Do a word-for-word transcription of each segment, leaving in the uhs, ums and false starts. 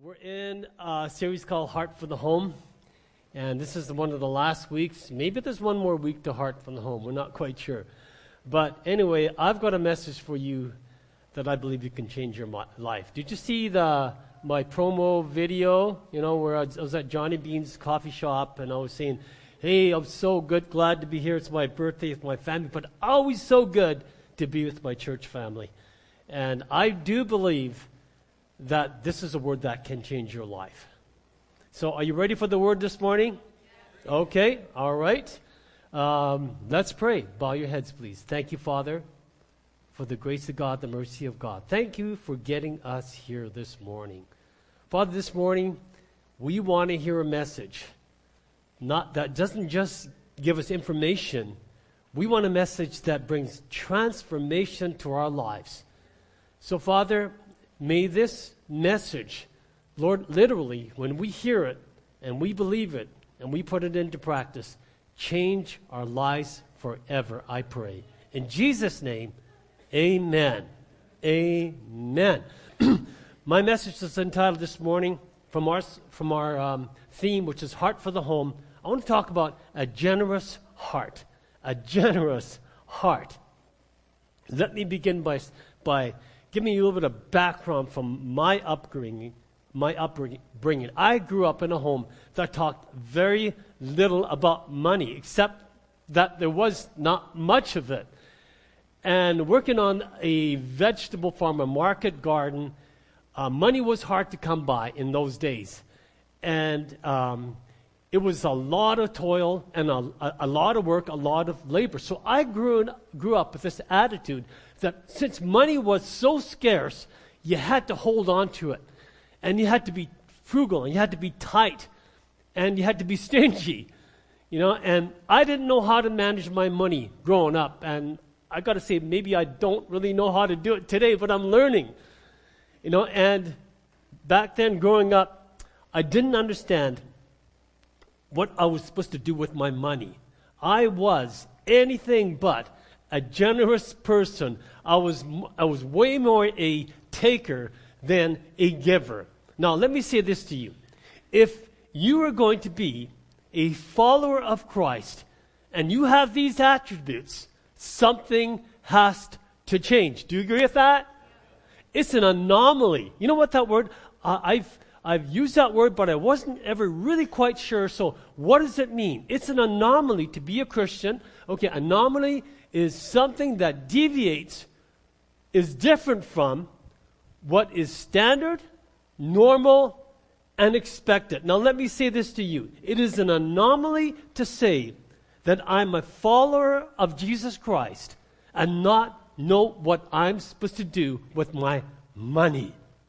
We're in a series called Heart for the Home, and this is one of the last weeks. Maybe there's one more week to Heart from the Home. We're not quite sure. But anyway, I've got a message for you that I believe you can change your mi- life. Did you see the my promo video, you know, where I was, I was at Johnny Bean's coffee shop, and I was saying, hey, I'm so good, glad to be here. It's my birthday with my family, but always so good to be with my church family. And I do believe that this is a word that can change your life. So are you ready for the word this morning? Okay, all right. Um, let's pray. Bow your heads, please. Thank you, Father, for the grace of God, the mercy of God. Thank you for getting us here this morning. Father, this morning, we want to hear a message not that doesn't just give us information. We want a message that brings transformation to our lives. So, Father, may this message, Lord, literally, when we hear it and we believe it and we put it into practice, change our lives forever, I pray. In Jesus' name, amen. Amen. My message is entitled this morning from our, from our um, theme, which is Heart for the Home. I want to talk about a generous heart. A generous heart. Let me begin by by giving you a little bit of background from my upbringing. My upbringing. I grew up in a home that talked very little about money, except that there was not much of it. And working on a vegetable farm, a market garden, uh, money was hard to come by in those days. And um, it was a lot of toil and a, a, a lot of work, a lot of labor. So I grew, in, grew up with this attitude that since money was so scarce, you had to hold on to it. And you had to be frugal, and you had to be tight, and you had to be stingy. You know, and I didn't know how to manage my money growing up. And I got to say, maybe I don't really know how to do it today, but I'm learning. You know, and back then growing up, I didn't understand what I was supposed to do with my money. I was anything but a generous person. I was I was way more a taker than a giver. Now, let me say this to you. If you are going to be a follower of Christ and you have these attributes, something has to change. Do you agree with that? It's an anomaly. You know what that word, uh, I've I've used that word, but I wasn't ever really quite sure. So what does it mean? It's an anomaly to be a Christian. Okay, anomaly is something that deviates, is different from what is standard, normal, and expected. Now let me say this to you. It is an anomaly to say that I'm a follower of Jesus Christ and not know what I'm supposed to do with my money.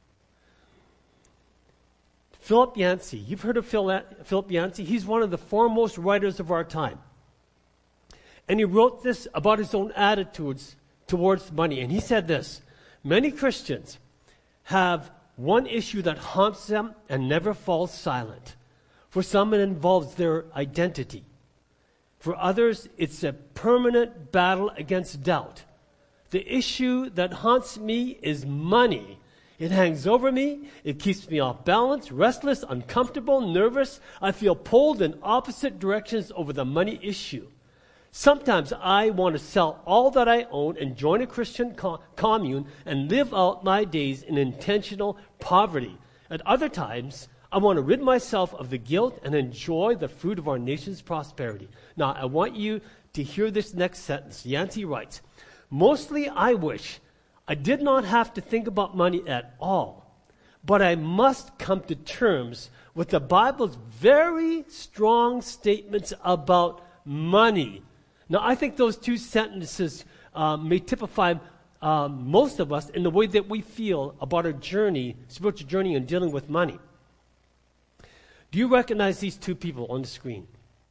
Philip Yancey, you've heard of Phil, Philip Yancey? He's one of the foremost writers of our time. And he wrote this about his own attitudes towards money. And he said this, many Christians have one issue that haunts them and never falls silent. For some, it involves their identity. For others, it's a permanent battle against doubt. The issue that haunts me is money. It hangs over me. It keeps me off balance, restless, uncomfortable, nervous. I feel pulled in opposite directions over the money issue. Sometimes I want to sell all that I own and join a Christian co- commune and live out my days in intentional poverty. At other times, I want to rid myself of the guilt and enjoy the fruit of our nation's prosperity. Now, I want you to hear this next sentence. Yancey writes, mostly I wish I did not have to think about money at all, but I must come to terms with the Bible's very strong statements about money. Now, I think those two sentences um, may typify um, most of us in the way that we feel about our journey, spiritual journey in dealing with money. Do you recognize these two people on the screen?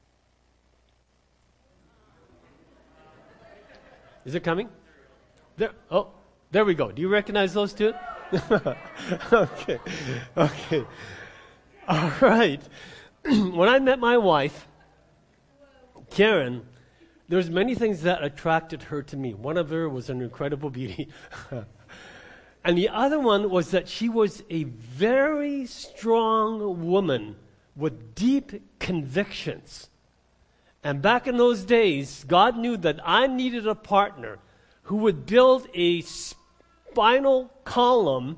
Is it coming? There. Oh, there we go. Do you recognize those two? okay. Okay. All right. When I met my wife, Karen, there's many things that attracted her to me. One of her was an incredible beauty. And the other one was that she was a very strong woman with deep convictions. And back in those days, God knew that I needed a partner who would build a spinal column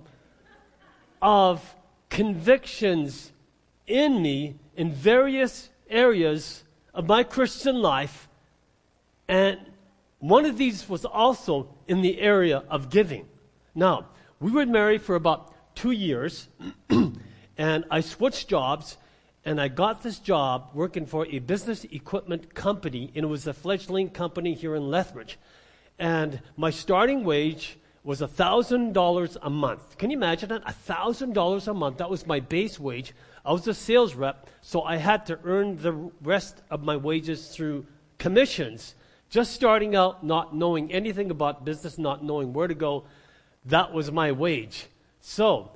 of convictions in me in various areas of my Christian life. And one of these was also in the area of giving. Now, we were married for about two years, and I switched jobs, and I got this job working for a business equipment company, and it was a fledgling company here in Lethbridge. And my starting wage was one thousand dollars a month. Can you imagine that? one thousand dollars a month. That was my base wage. I was a sales rep, so I had to earn the rest of my wages through commissions. Just starting out, not knowing anything about business, not knowing where to go, that was my wage. So,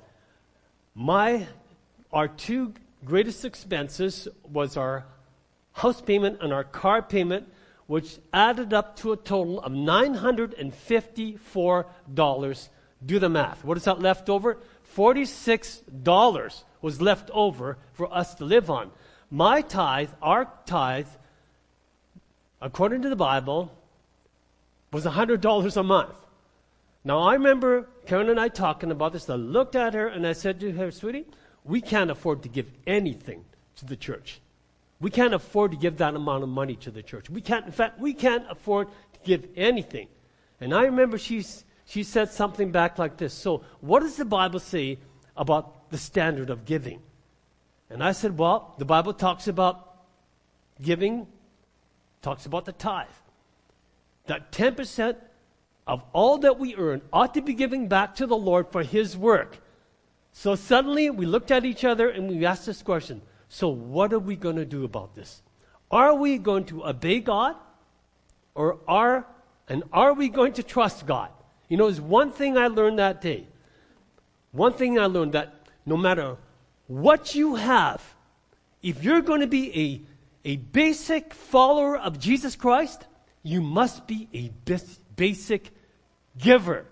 my our two greatest expenses was our house payment and our car payment, which added up to a total of nine hundred fifty-four dollars. Do the math. What is that left over? forty-six dollars was left over for us to live on. My tithe, our tithe, according to the Bible, was one hundred dollars a month. Now, I remember Karen and I talking about this. I looked at her and I said to her, sweetie, we can't afford to give anything to the church. We can't afford to give that amount of money to the church. We can't, in fact, we can't afford to give anything. And I remember she's, she said something back like this. So, what does the Bible say about the standard of giving? And I said, well, the Bible talks about giving, talks about the tithe. That ten percent of all that we earn ought to be giving back to the Lord for His work. So suddenly we looked at each other and we asked this question. So what are we going to do about this? Are we going to obey God? Or are, and are we going to trust God? You know, there's one thing I learned that day. One thing I learned, that no matter what you have, if you're going to be a, a basic follower of Jesus Christ, you must be a bis- basic giver.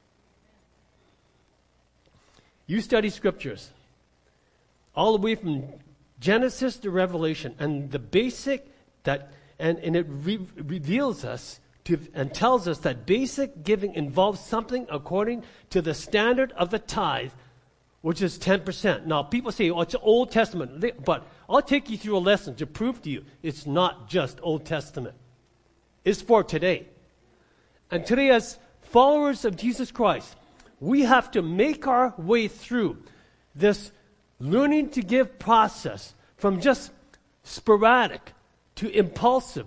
You study scriptures all the way from Genesis to Revelation, and the basic that and, and it re- reveals us to and tells us that basic giving involves something according to the standard of the tithe, which is ten percent. Now, people say, oh, it's Old Testament. They, but I'll take you through a lesson to prove to you it's not just Old Testament. It's for today. And today, as followers of Jesus Christ, we have to make our way through this learning to give process from just sporadic to impulsive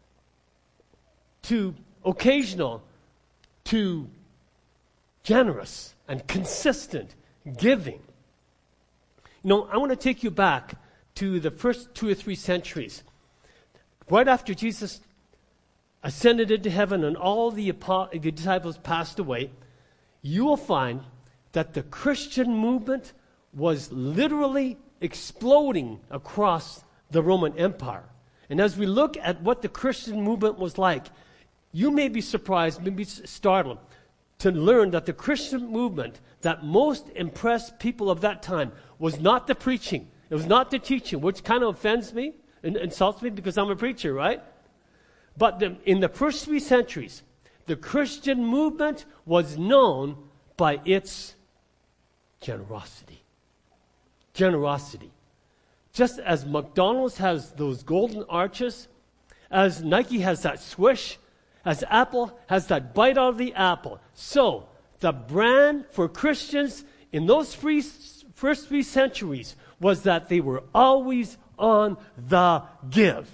to occasional to generous and consistent giving. You know, I want to take you back to the first two or three centuries. Right after Jesus ascended into heaven and all the, apo- the disciples passed away, you will find that the Christian movement was literally exploding across the Roman Empire. And as we look at what the Christian movement was like, you may be surprised, maybe startled, to learn that the Christian movement that most impressed people of that time was not the preaching. It was not the teaching, which kind of offends me and insults me because I'm a preacher, right? But the, in the first three centuries, the Christian movement was known by its generosity. Generosity. Just as McDonald's has those golden arches, as Nike has that swish, as Apple has that bite out of the apple, so the brand for Christians in those three, first three centuries was that they were always on the give.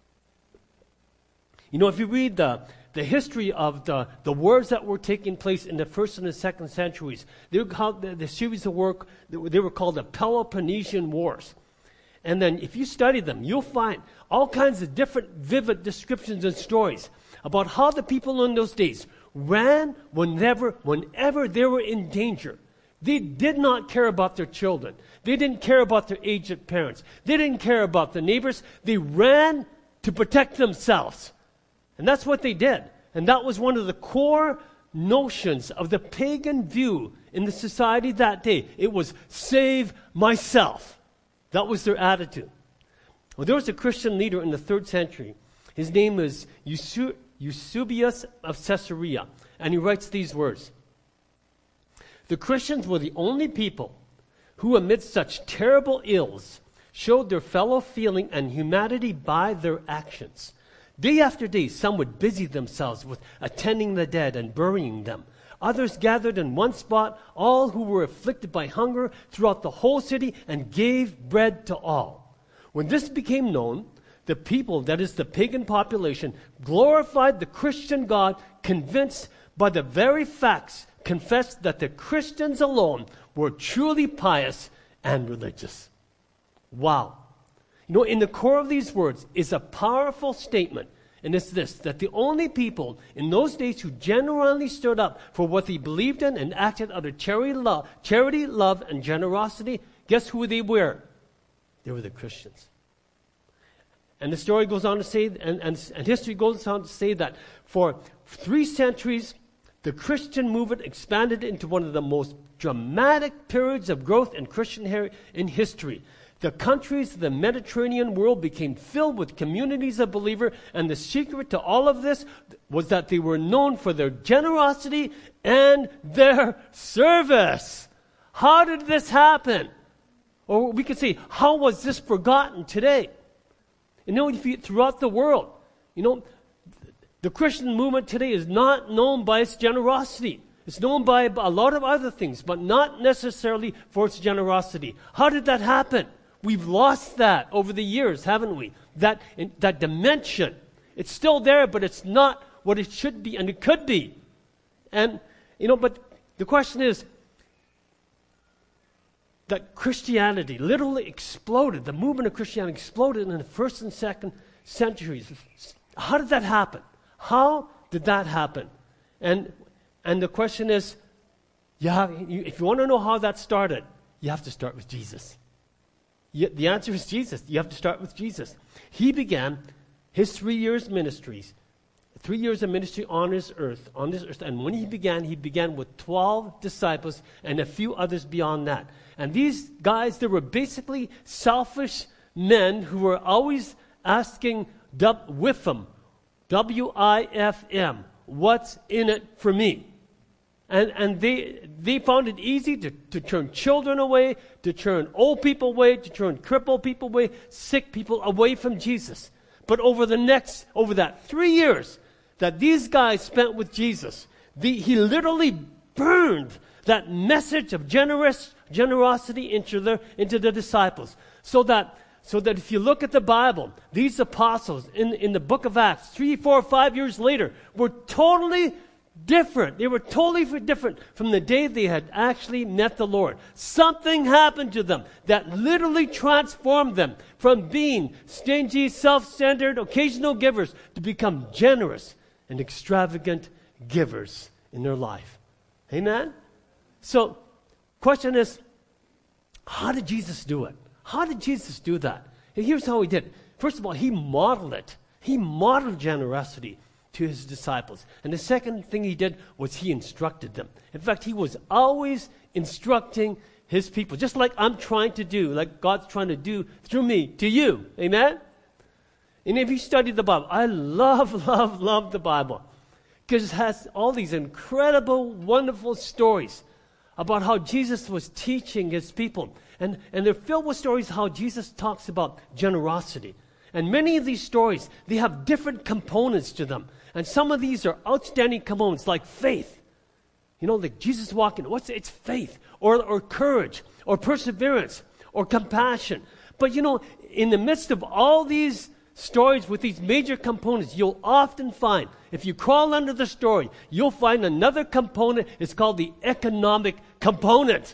You know, if you read the, the history of the, the wars that were taking place in the first and the second centuries, they were called, the, the series of work, they were, they were called the Peloponnesian Wars. And then if you study them, you'll find all kinds of different vivid descriptions and stories about how the people in those days ran whenever, whenever they were in danger. They did not care about their children. They didn't care about their aged parents. They didn't care about the neighbors. They ran to protect themselves. And that's what they did. And that was one of the core notions of the pagan view in the society that day. It was save myself. That was their attitude. Well, there was a Christian leader in the third century. His name is Eusu- Eusebius of Caesarea, and he writes these words. The Christians were the only people who, amidst such terrible ills, showed their fellow feeling and humanity by their actions. Day after day, some would busy themselves with attending the dead and burying them. Others gathered in one spot all who were afflicted by hunger throughout the whole city and gave bread to all. When this became known, the people, that is the pagan population, glorified the Christian God, convinced by the very facts, confessed that the Christians alone were truly pious and religious. Wow. You know, in the core of these words is a powerful statement, and it's this, that the only people in those days who genuinely stood up for what they believed in and acted out of charity, love, charity, love, and generosity, guess who they were? They were the Christians. And the story goes on to say, and, and, and history goes on to say that for three centuries, the Christian movement expanded into one of the most dramatic periods of growth in Christian her- in history. The countries of the Mediterranean world became filled with communities of believers, and the secret to all of this was that they were known for their generosity and their service. How did this happen? Or we could say, how was this forgotten today? You know, if you, throughout the world, you know, the Christian movement today is not known by its generosity. It's known by a lot of other things, but not necessarily for its generosity. How did that happen? We've lost that over the years, haven't we? That, in, that dimension. It's still there, but it's not what it should be, and it could be. And, you know, but the question is that Christianity literally exploded. The movement of Christianity exploded in the first and second centuries. How did that happen? How did that happen? And and the question is, you have, you, if you want to know how that started, you have to start with Jesus. You, the answer is Jesus. You have to start with Jesus. He began his three years ministries, three years of ministry on this earth, on this earth. And when he began, he began with twelve disciples and a few others beyond that. And these guys, they were basically selfish men who were always asking W I F M, W I F M, what's in it for me? And and they they found it easy to, to turn children away, to turn old people away, to turn crippled people away, sick people away from Jesus. But over the next, over that three years that these guys spent with Jesus, the, he literally burned that message of generous generosity into the into the disciples. So that so that if you look at the Bible, these apostles in, in the book of Acts, three, four, five years later, were totally different. They were totally different from the day they had actually met the Lord. Something happened to them that literally transformed them from being stingy, self-centered, occasional givers to become generous and extravagant givers in their life. Amen? So, question is, how did Jesus do it? How did Jesus do that? And here's how he did it. First of all, he modeled it. He modeled generosity to his disciples. And the second thing he did was he instructed them. In fact, he was always instructing his people, just like I'm trying to do, like God's trying to do through me to you. Amen? And if you study the Bible, I love, love, love the Bible because it has all these incredible, wonderful stories about how Jesus was teaching his people. And, and they're filled with stories how Jesus talks about generosity. And many of these stories, they have different components to them. And some of these are outstanding components, like faith. You know, like Jesus walking, what's it? It's faith, or, or courage, or perseverance, or compassion. But you know, in the midst of all these stories with these major components, you'll often find, if you crawl under the story, you'll find another component. It's called the economic component.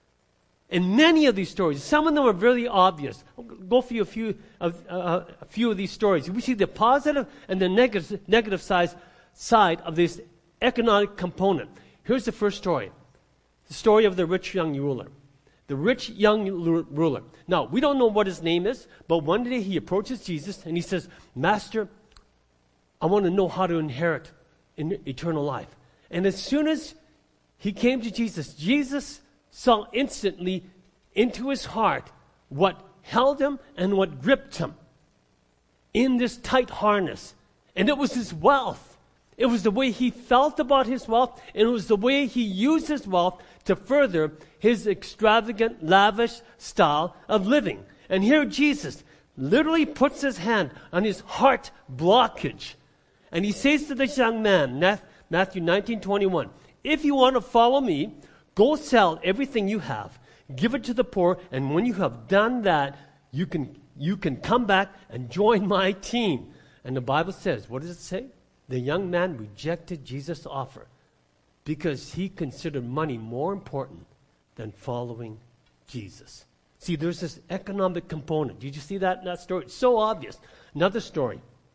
In many of these stories, some of them are really obvious. I'll go through a few of uh, a few of these stories. We see the positive and the negative negative side side of this economic component. Here's the first story: the story of the rich young ruler. The rich young ruler. Now we don't know what his name is, but one day he approaches Jesus and he says, "Master, I want to know how to inherit in eternal life." And as soon as he came to Jesus, Jesus saw instantly into his heart what held him and what gripped him in this tight harness. And it was his wealth. It was the way he felt about his wealth, and it was the way he used his wealth to further his extravagant, lavish style of living. And here Jesus literally puts his hand on his heart blockage. And he says to this young man, Matthew nineteen twenty-one, if you want to follow me, go sell everything you have, give it to the poor, and when you have done that, you can you can come back and join my team. And the Bible says, what does it say? The young man rejected Jesus' offer because he considered money more important than following Jesus. See, there's this economic component. Did you see that in that story? It's so obvious. Another story.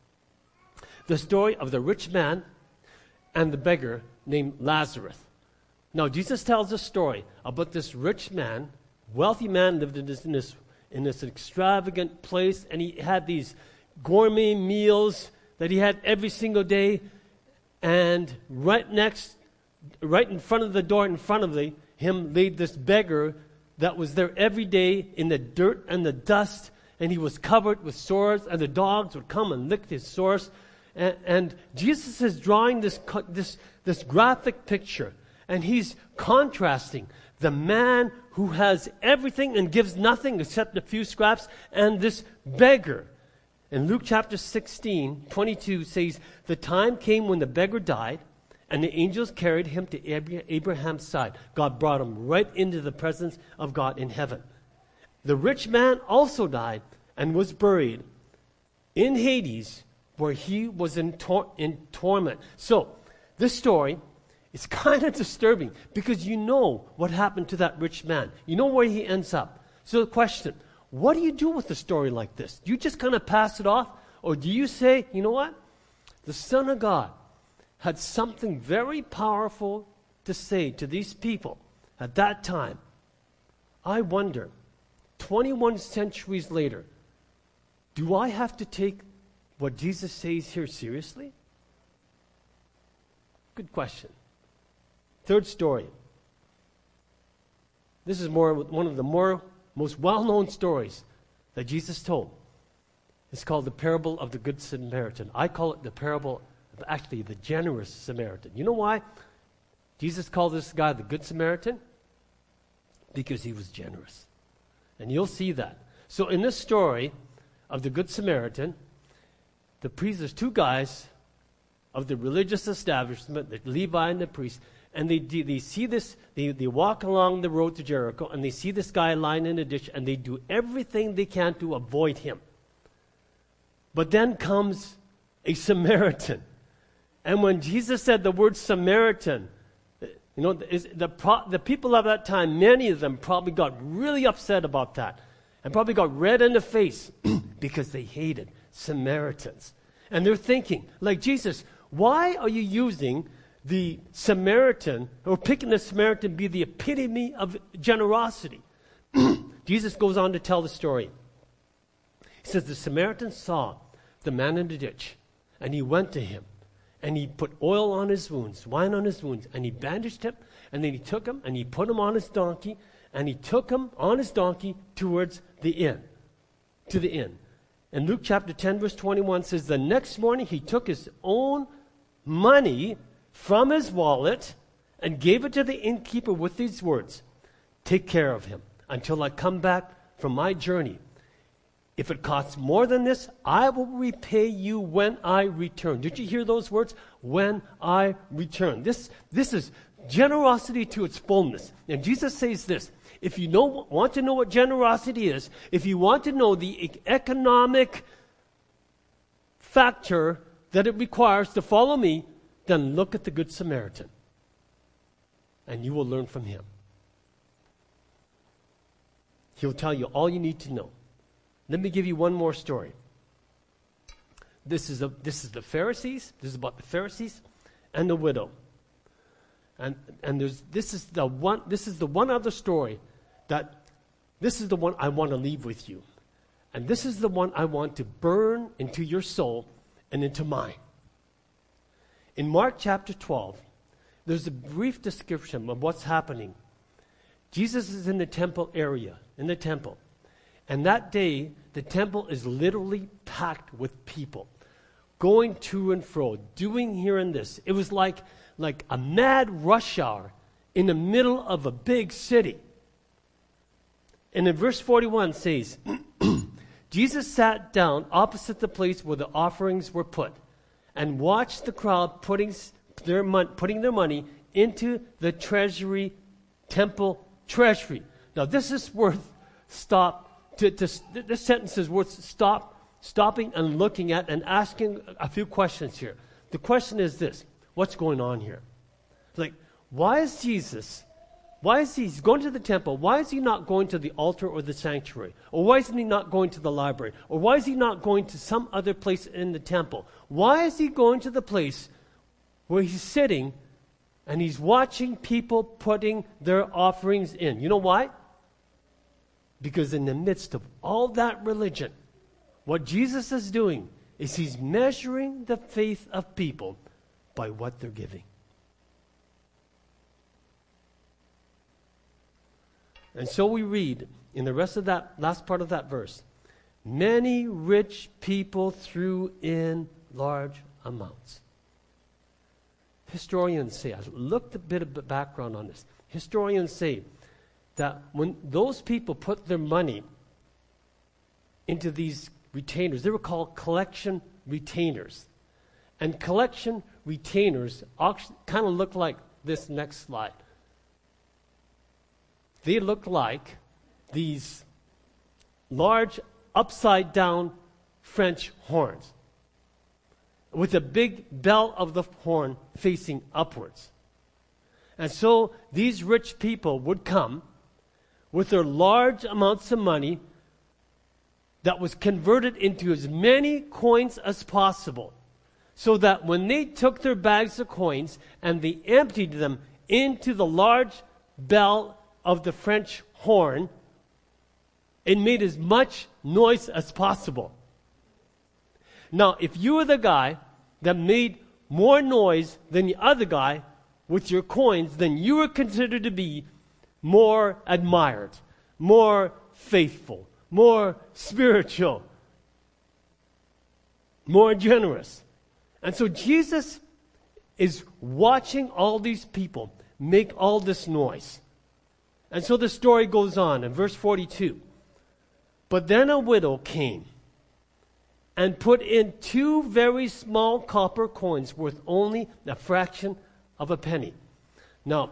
The story of the rich man and the beggar named Lazarus. Now, Jesus tells a story about this rich man, wealthy man, lived in this, in this, in this extravagant place, and he had these gourmet meals that he had every single day, and right next, right in front of the door, in front of the, him, laid this beggar that was there every day in the dirt and the dust, and he was covered with sores, and the dogs would come and lick his sores. And, and Jesus is drawing this, this, this graphic picture, and he's contrasting the man who has everything and gives nothing except a few scraps, and this beggar. In Luke chapter sixteen, twenty-two says, the time came when the beggar died, and the angels carried him to Abraham's side. God brought him right into the presence of God in heaven. The rich man also died and was buried in Hades, where he was in, tor- in torment. So, this story is kind of disturbing because you know what happened to that rich man. You know where he ends up. So the question, what do you do with a story like this? Do you just kind of pass it off? Or do you say, you know what? The Son of God had something very powerful to say to these people at that time. I wonder, twenty-one centuries later, do I have to take what Jesus says here seriously? Good question. Third story. This is more one of the more most well-known stories that Jesus told. It's called the parable of the Good Samaritan. I call it the parable of actually the generous Samaritan. You know why Jesus called this guy the Good Samaritan? Because he was generous. And you'll see that. So in this story of the Good Samaritan, the priest, there's two guys of the religious establishment, the Levi and the priest, and they they see this, they, they walk along the road to Jericho, and they see this guy lying in a ditch, and they do everything they can to avoid him. But then comes a Samaritan. And when Jesus said the word Samaritan, you know, the, the, the people of that time, many of them probably got really upset about that, and probably got red in the face because they hated Samaritans. And they're thinking, like, Jesus, why are you using the Samaritan, or picking the Samaritan be the epitome of generosity? Jesus goes on to tell the story. He says, the Samaritan saw the man in the ditch, and he went to him, and he put oil on his wounds, wine on his wounds, and he bandaged him, and then he took him, and he put him on his donkey, and he took him on his donkey towards the inn, to the inn. And Luke chapter ten, verse twenty-one says, the next morning he took his own money from his wallet and gave it to the innkeeper with these words, take care of him until I come back from my journey. If it costs more than this, I will repay you when I return. Did you hear those words? When I return. This, this is generosity to its fullness. And Jesus says this, if you know, want to know what generosity is, if you want to know the economic factor that it requires to follow me, then look at the Good Samaritan, and you will learn from him. He'll tell you all you need to know. Let me give you one more story. This is, a, this is the Pharisees. This is about the Pharisees and the widow. And, and there's, this, is the one, this is the one other story that, this is the one I want to leave with you. And this is the one I want to burn into your soul and into mine. In Mark chapter twelve, there's a brief description of what's happening. Jesus is in the temple area, in the temple. And that day, the temple is literally packed with people, going to and fro, doing here and this. It was like, like a mad rush hour in the middle of a big city. And in verse forty-one says, Jesus sat down opposite the place where the offerings were put and watched the crowd putting their, mon- putting their money into the treasury, temple treasury. Now this is worth stop, to, to, this sentence is worth stop, stopping and looking at and asking a few questions here. The question is this: what's going on here? Like, why is Jesus, why is he he's going to the temple? Why is he not going to the altar or the sanctuary? Or why is he not going to the library? Or why is he not going to some other place in the temple? Why is he going to the place where he's sitting and he's watching people putting their offerings in? You know why? Because in the midst of all that religion, what Jesus is doing is he's measuring the faith of people by what they're giving. And so we read in the rest of that last part of that verse, many rich people threw in large amounts. Historians say, I looked a bit of background on this. Historians say that when those people put their money into these retainers, they were called collection retainers. And collection retainers kind of look like this next slide. They look like these large upside down French horns with a big bell of the horn facing upwards. And so these rich people would come with their large amounts of money that was converted into as many coins as possible, so that when they took their bags of coins and they emptied them into the large bell of the French horn, it made as much noise as possible. Now, if you were the guy that made more noise than the other guy with your coins, then you were considered to be more admired, more faithful, more spiritual, more generous. And so Jesus is watching all these people make all this noise. And so the story goes on in verse forty-two. But then a widow came and put in two very small copper coins worth only a fraction of a penny. Now,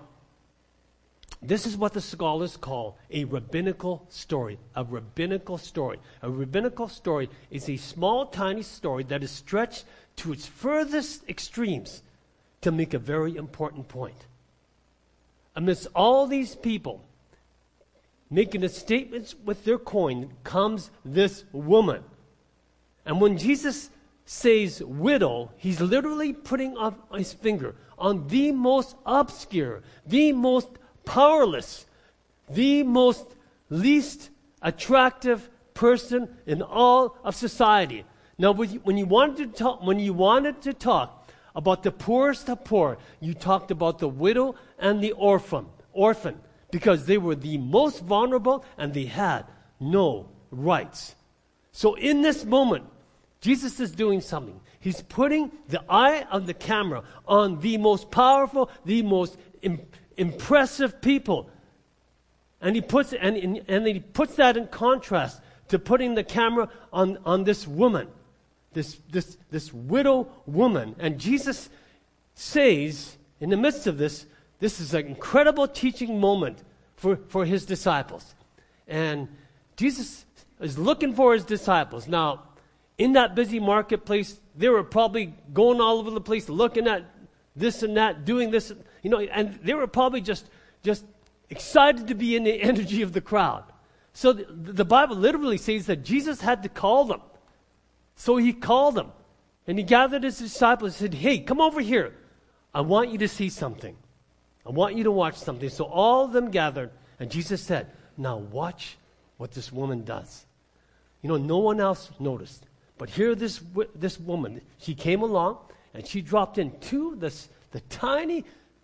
this is what the scholars call a rabbinical story. A rabbinical story. A rabbinical story is a small, tiny story that is stretched to its furthest extremes to make a very important point. Amidst all these people making the statements with their coin comes this woman. And when Jesus says widow, he's literally putting up his finger on the most obscure, the most powerless, the most least attractive person in all of society. Now, when you wanted to talk, when you wanted to talk about the poorest of poor, you talked about the widow and the orphan, orphan, because they were the most vulnerable and they had no rights. So in this moment, Jesus is doing something. He's putting the eye of the camera on the most powerful, the most im- impressive people. And he puts and, and, and he puts that in contrast to putting the camera on, on this woman, this, this, this widow woman. And Jesus says, in the midst of this, this is an incredible teaching moment for, for his disciples. And Jesus is looking for his disciples. Now, in that busy marketplace, they were probably going all over the place, looking at this and that, doing this, you know, and they were probably just, just excited to be in the energy of the crowd. So the, the Bible literally says that Jesus had to call them. So he called them, and he gathered his disciples and said, hey, come over here. I want you to see something. I want you to watch something. So all of them gathered, and Jesus said, now watch what this woman does. You know, no one else noticed. But here this this woman, she came along, and she dropped in two, this, the tiny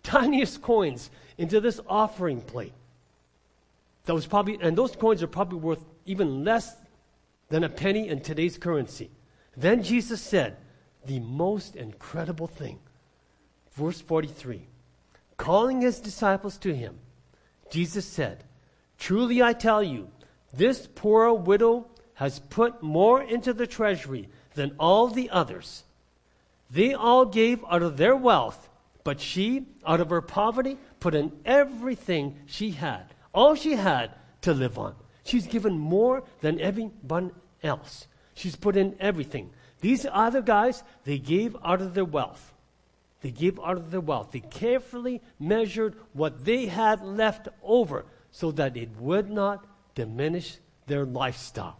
tiniest coins into this offering plate. That was probably, and those coins are probably worth even less than a penny in today's currency. Then Jesus said the most incredible thing. Verse forty-three. Calling his disciples to him, Jesus said, truly I tell you, this poor widow has put more into the treasury than all the others. They all gave out of their wealth, but she, out of her poverty, put in everything she had, all she had to live on. She's given more than everyone else. She's put in everything. These other guys, they gave out of their wealth. They gave out of their wealth. They carefully measured what they had left over so that it would not diminish their lifestyle.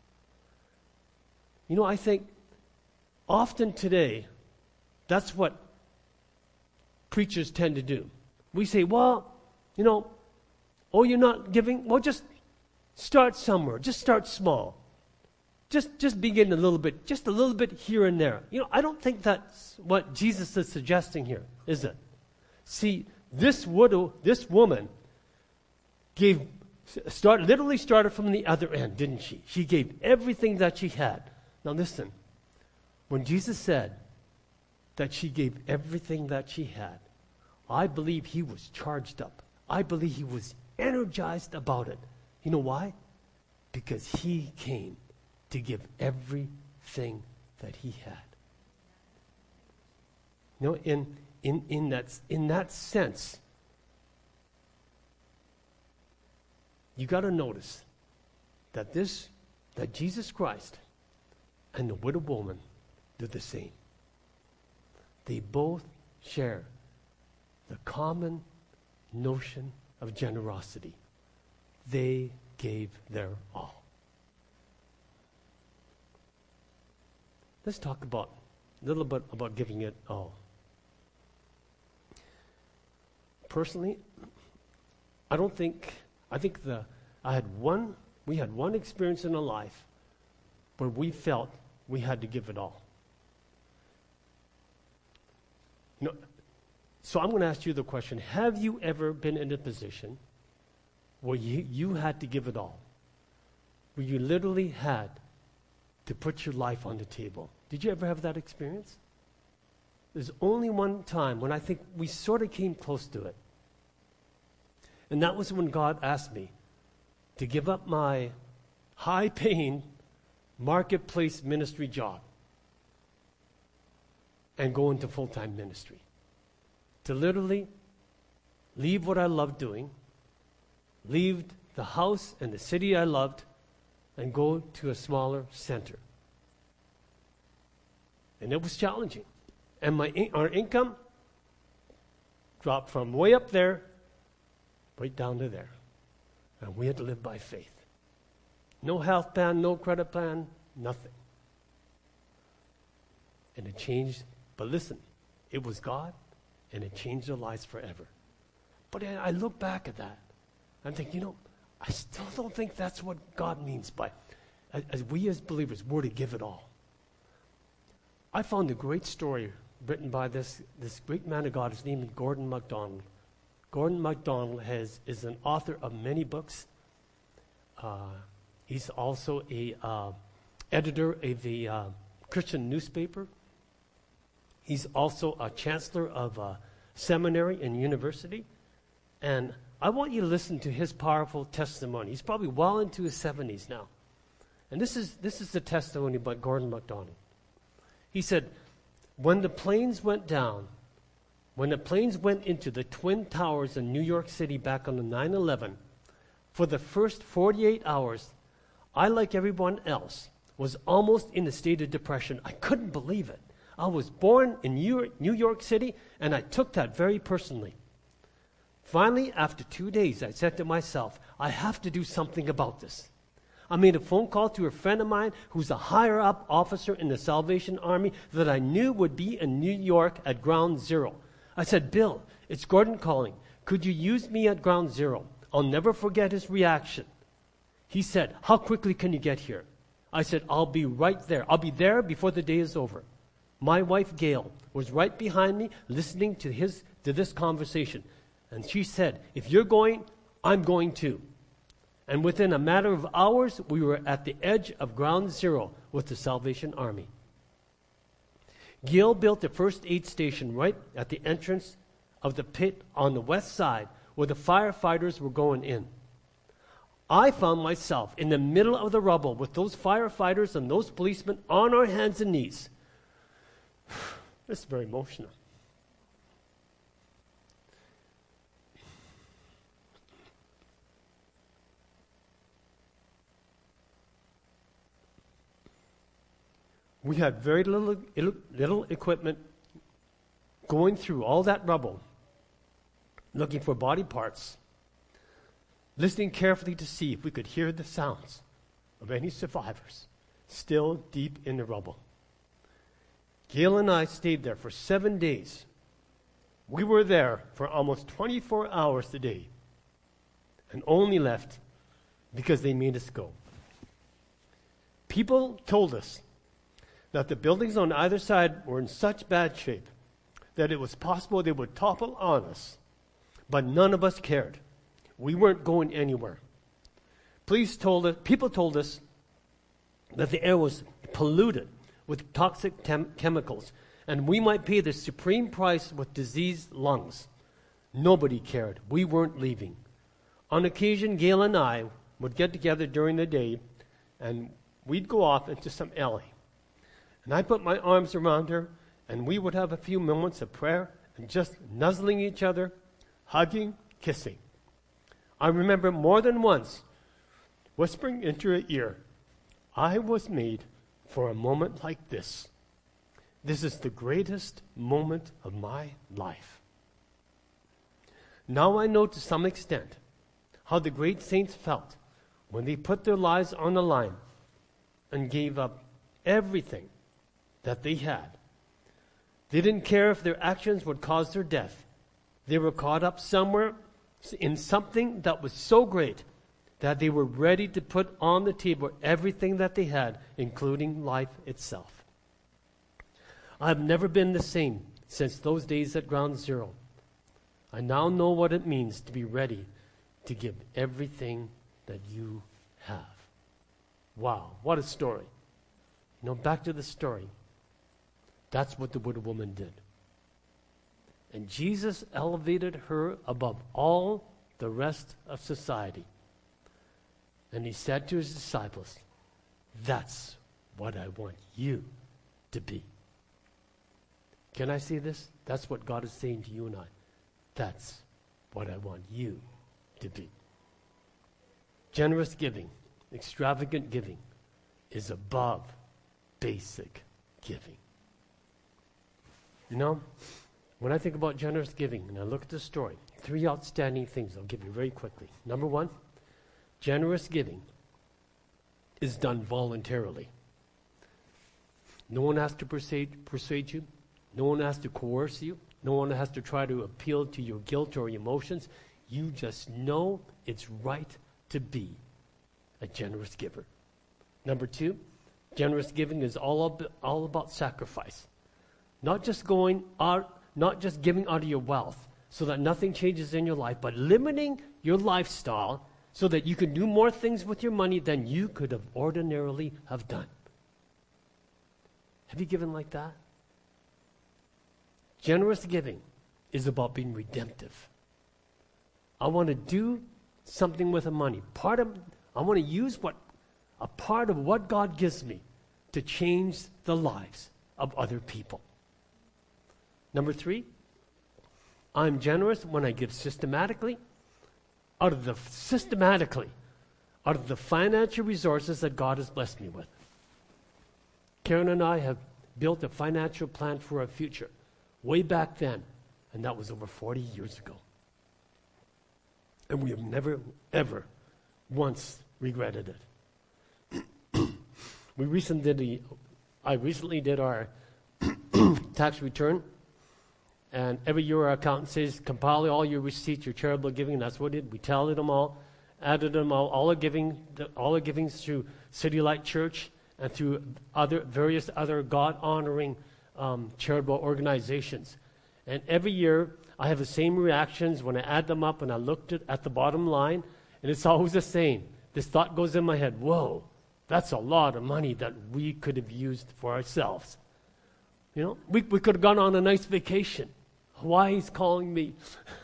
You know, I think often today, that's what preachers tend to do. We say, well, you know, oh, you're not giving? Well, just start somewhere. Just start small. Just just begin a little bit, just a little bit here and there. You know, I don't think that's what Jesus is suggesting here, is it? See, this widow, this woman gave, start, literally started from the other end, didn't she? She gave everything that she had. Now listen, when Jesus said that she gave everything that she had, I believe he was charged up. I believe he was energized about it. You know why? Because he came to give everything that he had. You know, in in in that in that sense, you got to notice that this that Jesus Christ and the widow woman do the same. They both share the common notion of generosity. They gave their all. Let's talk about a little bit about giving it all. Personally, I don't think, I think the, I had one, we had one experience in our life where we felt we had to give it all. You know, so I'm going to ask you the question, have you ever been in a position where you, you had to give it all? Where you literally had to put your life on the table? Did you ever have that experience? There's only one time when I think we sort of came close to it. And that was when God asked me to give up my high-paying marketplace ministry job and go into full-time ministry. To literally leave what I loved doing, leave the house and the city I loved, and go to a smaller center. And it was challenging. And my in- our income dropped from way up there right down to there. And we had to live by faith. No health plan, no credit plan, nothing. And it changed. But listen, it was God, and it changed our lives forever. But I look back at that, and think, you know, I still don't think that's what God means by, as, as we as believers, we're to give it all. I found a great story written by this, this great man of God. His name is Gordon MacDonald. Gordon MacDonald has, is an author of many books. Uh, he's also a uh, editor of a uh, Christian newspaper. He's also a chancellor of a seminary and university. And I want you to listen to his powerful testimony. He's probably well into his seventies now. And this is this is the testimony by Gordon MacDonald. He said, when the planes went down, when the planes went into the Twin Towers in New York City back on the nine eleven, for the first forty-eight hours, I, like everyone else, was almost in a state of depression. I couldn't believe it. I was born in New York City, and I took that very personally. Finally, after two days, I said to myself, I have to do something about this. I made a phone call to a friend of mine who's a higher-up officer in the Salvation Army that I knew would be in New York at Ground Zero. I said, Bill, it's Gordon calling. Could you use me at Ground Zero? I'll never forget his reaction. He said, how quickly can you get here? I said, I'll be right there. I'll be there before the day is over. My wife, Gail, was right behind me listening to his to this conversation. And she said, if you're going, I'm going too. And within a matter of hours, we were at the edge of ground zero with the Salvation Army. Gail built the first aid station right at the entrance of the pit on the west side where the firefighters were going in. I found myself in the middle of the rubble with those firefighters and those policemen on our hands and knees. This is very emotional. We had very little, little equipment going through all that rubble, looking for body parts, listening carefully to see if we could hear the sounds of any survivors still deep in the rubble. Gail and I stayed there for seven days. We were there for almost twenty-four hours a day and only left because they made us go. People told us that the buildings on either side were in such bad shape that it was possible they would topple on us. But none of us cared. We weren't going anywhere. Police told us, people told us that the air was polluted with toxic tem- chemicals, and we might pay the supreme price with diseased lungs. Nobody cared. We weren't leaving. On occasion, Gail and I would get together during the day, and we'd go off into some alley. And I put my arms around her, and we would have a few moments of prayer and just nuzzling each other, hugging, kissing. I remember more than once whispering into her ear, I was made for a moment like this. This is the greatest moment of my life. Now I know to some extent how the great saints felt when they put their lives on the line and gave up everything that they had. They didn't care if their actions would cause their death. They were caught up somewhere in something that was so great that they were ready to put on the table everything that they had, including life itself. I've never been the same since those days at Ground Zero. I now know what it means to be ready to give everything that you have. Wow, what a story. You know, back to the story. That's what the widow woman did. And Jesus elevated her above all the rest of society. And he said to his disciples, that's what I want you to be. Can I say this? That's what God is saying to you and I. That's what I want you to be. Generous giving, extravagant giving, is above basic giving. You know, when I think about generous giving and I look at the story, three outstanding things I'll give you very quickly. Number one, generous giving is done voluntarily. No one has to persuade, persuade you. No one has to coerce you. No one has to try to appeal to your guilt or emotions. You just know it's right to be a generous giver. Number two, generous giving is all, ab- all about sacrifice. Not just going out, not just giving out of your wealth so that nothing changes in your life, but limiting your lifestyle so that you can do more things with your money than you could have ordinarily have done. Have you given like that? Generous giving is about being redemptive. I want to do something with the money. Part of I want to use what a part of what God gives me to change the lives of other people. Number three, I'm generous when I give systematically, out of the systematically, out of the financial resources that God has blessed me with. Karen and I have built a financial plan for our future way back then, and that was over forty years ago. And we have never, ever once regretted it. we recently did the, I recently did our tax return. And every year our accountant says, compile all your receipts, your charitable giving, and that's what we did. We tallied them all, added them all, all our giving, the, all our givings through City Light Church and through other various other God-honoring um, charitable organizations. And every year, I have the same reactions when I add them up and I looked at, at the bottom line, and it's always the same. This thought goes in my head, whoa, that's a lot of money that we could have used for ourselves. You know, we, we could have gone on a nice vacation. Hawaii's calling me.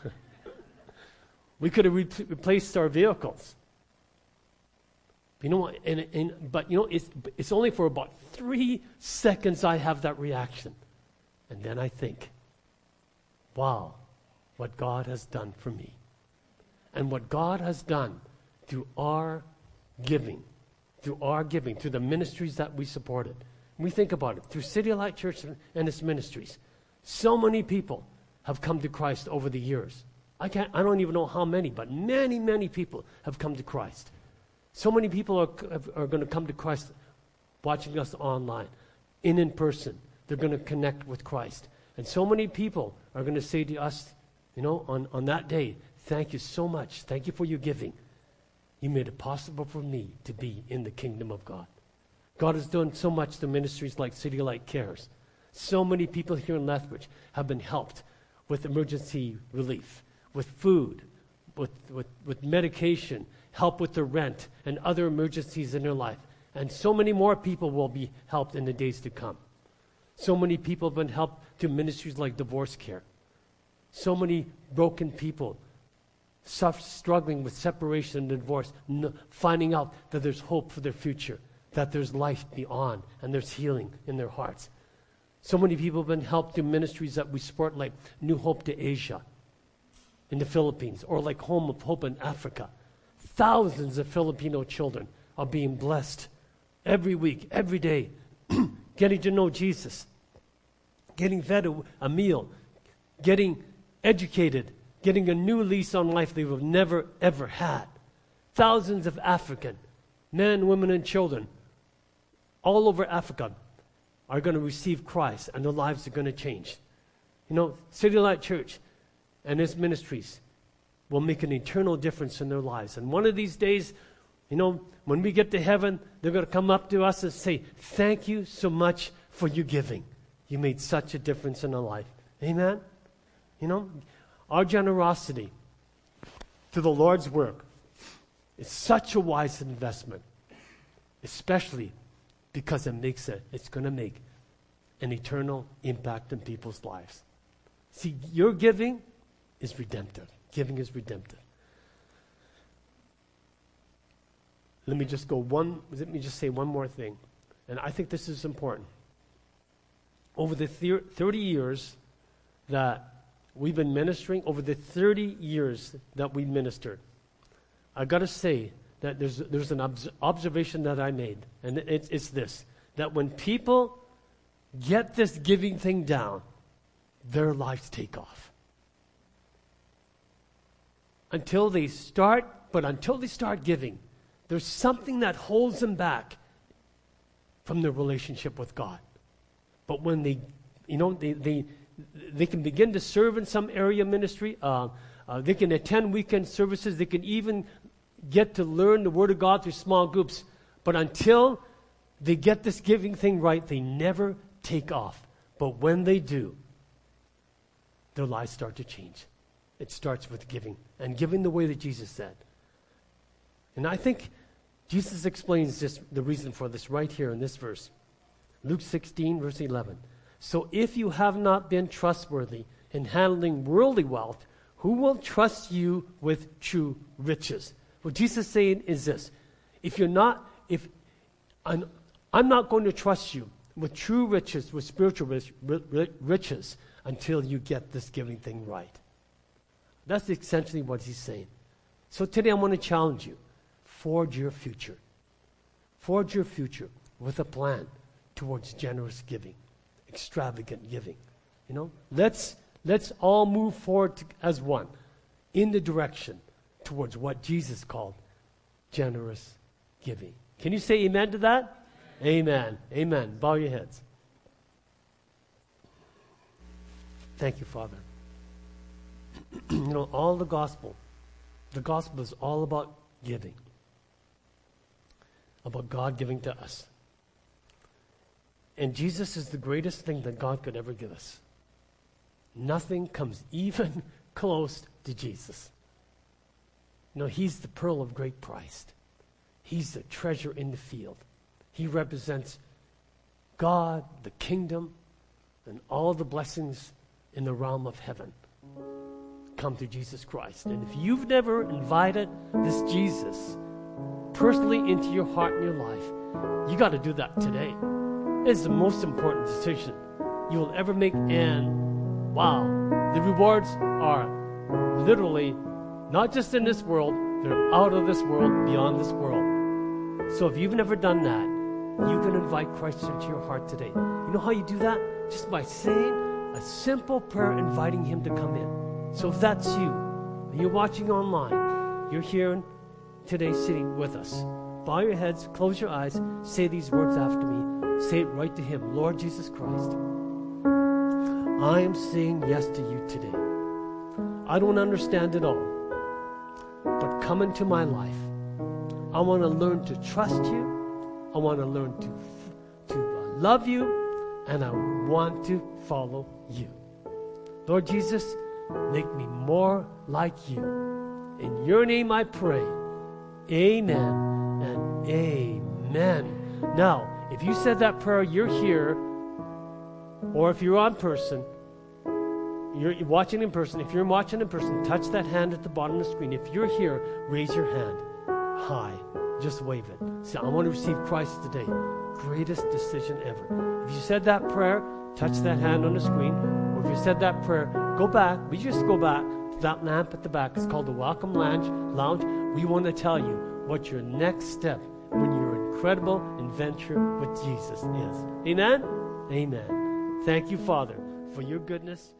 We could have re- replaced our vehicles. You know what? And, and, but you know, it's, it's only for about three seconds I have that reaction. And then I think, wow, what God has done for me. And what God has done through our giving, through our giving, through the ministries that we supported. We think about it, through City Light Church and its ministries. So many people have come to Christ over the years. I can't, I don't even know how many, but many, many people have come to Christ. So many people are, are going to come to Christ watching us online, in in person. They're going to connect with Christ. And so many people are going to say to us, you know, on, on that day, thank you so much. Thank you for your giving. You made it possible for me to be in the kingdom of God. God has done so much to ministries like City Light Cares. So many people here in Lethbridge have been helped with emergency relief, with food, with, with, with medication, help with the rent, and other emergencies in their life. And so many more people will be helped in the days to come. So many people have been helped through ministries like divorce care. So many broken people suffer, struggling with separation and divorce, n- finding out that there's hope for their future, that there's life beyond, and there's healing in their hearts. So many people have been helped through ministries that we support, like New Hope to Asia in the Philippines, or like Home of Hope in Africa. Thousands of Filipino children are being blessed every week, every day, getting to know Jesus, getting fed a, a meal, getting educated, getting a new lease on life they have never, ever had. Thousands of African men, women, and children all over Africa are going to receive Christ, and their lives are going to change. You know, City Light Church and its ministries will make an eternal difference in their lives. And one of these days, you know, when we get to heaven, they're going to come up to us and say, thank you so much for your giving. You made such a difference in our life. Amen? You know, our generosity to the Lord's work is such a wise investment, especially because it makes it, it's going to make an eternal impact in people's lives. See, your giving is redemptive. Giving is redemptive. Let me just go one, let me just say one more thing. And I think this is important. Over the thirty years that we've been ministering, over the thirty years that we ministered, I got to say that there's there's an obs- observation that I made, and it's, it's this, that when people get this giving thing down, their lives take off. Until they start, but until they start giving, there's something that holds them back from their relationship with God. But when they, you know, they they, they can begin to serve in some area ministry, uh, uh, they can attend weekend services, they can even get to learn the Word of God through small groups. But until they get this giving thing right, they never take off. But when they do, their lives start to change. It starts with giving, and giving the way that Jesus said. And I think Jesus explains this, the reason for this right here in this verse. Luke sixteen, verse eleven. So if you have not been trustworthy in handling worldly wealth, who will trust you with true riches? What Jesus is saying is this. If you're not, if I'm, I'm not going to trust you with true riches, with spiritual rich, riches, until you get this giving thing right. That's essentially what he's saying. So today I want to challenge you. Forge your future. Forge your future with a plan towards generous giving, extravagant giving. You know, let's let's all move forward to, as one in the direction towards what Jesus called generous giving. Can you say amen to that? Amen. Amen. Bow your heads. Thank you, Father. You know, all the gospel, the gospel is all about giving, about God giving to us. And Jesus is the greatest thing that God could ever give us. Nothing comes even close to Jesus. No, he's the pearl of great price. He's the treasure in the field. He represents God, the kingdom, and all the blessings in the realm of heaven come through Jesus Christ. And if you've never invited this Jesus personally into your heart and your life, you got to do that today. It's the most important decision you will ever make. And wow, the rewards are literally not just in this world, they're out of this world, beyond this world. So if you've never done that, you can invite Christ into your heart today. You know how you do that? Just by saying a simple prayer inviting him to come in. So if that's you, and you're watching online, you're here today sitting with us, bow your heads, close your eyes, say these words after me. Say it right to him. Lord Jesus Christ, I am saying yes to you today. I don't understand it all, but come into my life. I want to learn to trust you. I want to learn to, to uh, love you, and I want to follow you. Lord Jesus, make me more like you. In your name I pray. Amen and amen. Now, if you said that prayer, you're here, or if you're on person, you're watching in person. If you're watching in person, touch that hand at the bottom of the screen. If you're here, raise your hand high. Just wave it. Say, I want to receive Christ today. Greatest decision ever. If you said that prayer, touch that hand on the screen. Or if you said that prayer, go back. We just go back to that lamp at the back. It's called the Welcome Lounge. Lounge. We want to tell you what your next step when your incredible adventure with Jesus is. Amen? Amen. Thank you, Father, for your goodness.